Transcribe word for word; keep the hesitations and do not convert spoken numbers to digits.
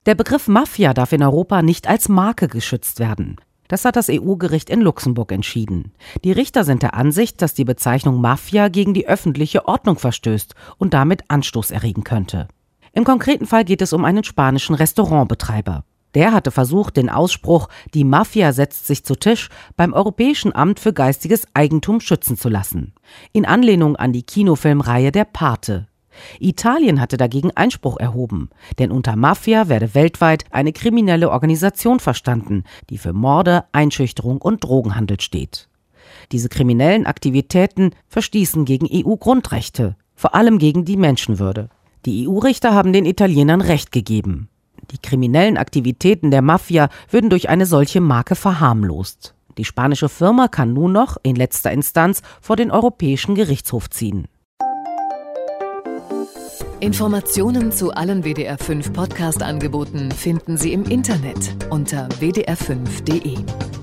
Der Begriff Mafia darf in Europa nicht als Marke geschützt werden. Das hat das E U-Gericht in Luxemburg entschieden. Die Richter sind der Ansicht, dass die Bezeichnung Mafia gegen die öffentliche Ordnung verstößt und damit Anstoß erregen könnte. Im konkreten Fall geht es um einen spanischen Restaurantbetreiber. Der hatte versucht, den Ausspruch „Die Mafia setzt sich zu Tisch" beim Europäischen Amt für geistiges Eigentum schützen zu lassen. In Anlehnung an die Kinofilmreihe Der Pate. Italien hatte dagegen Einspruch erhoben, denn unter Mafia werde weltweit eine kriminelle Organisation verstanden, die für Morde, Einschüchterung und Drogenhandel steht. Diese kriminellen Aktivitäten verstießen gegen E U-Grundrechte, vor allem gegen die Menschenwürde. Die E U-Richter haben den Italienern Recht gegeben. Die kriminellen Aktivitäten der Mafia würden durch eine solche Marke verharmlost. Die spanische Firma kann nun noch in letzter Instanz vor den Europäischen Gerichtshof ziehen. Informationen zu allen W D R fünf Podcast-Angeboten finden Sie im Internet unter w d r fünf punkt d e.